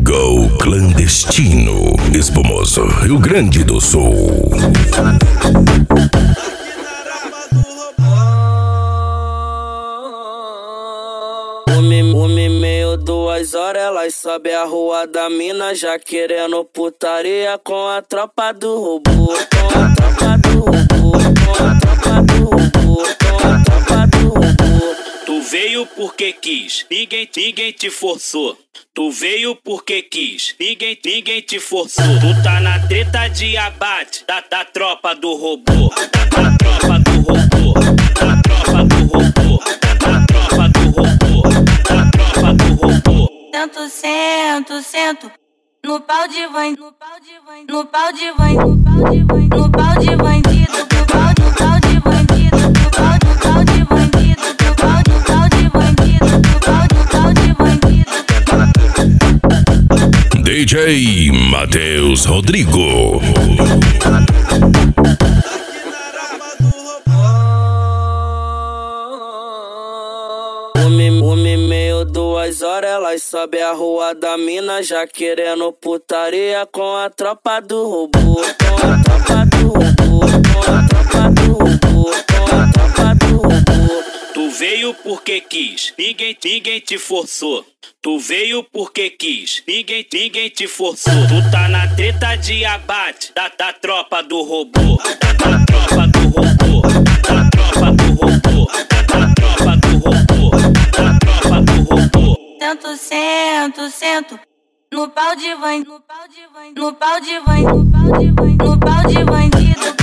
Rodrigo Clandestino, Espumoso, Rio Grande do Sul. Meio 2 horas, elas sobe a rua da mina, já querendo putaria com a tropa do robô. Com a tropa do robô, com a tropa do robô, com a tropa do robô. Tu veio porque quis, ninguém te forçou. Tu veio porque quis, ninguém te forçou. Tu tá na treta de abate da tropa do robô. Da tropa do robô, da tropa do robô, da tropa do robô, da tropa do robô. Sento, no pau de bandido, no pau de bandido, no pau de bandido, no pau de bandido, no pau de bandido, no pau de bandido, no pau de bandido. DJ Matheus Rodrigo. Meio 2 horas, elas sobe a rua da mina, já querendo putaria com a tropa do robô. Com a tropa do robô, com a tropa do robô, com a tropa do robô. Tu veio porque quis, ninguém te forçou. Tu veio porque quis, ninguém te forçou. Tu tá na treta de abate da tropa do robô. Da tropa do robô, da tropa do robô, da tropa do robô, da tropa do robô. Sento, no pau de bandido, no pau de bandido, no pau de bandido,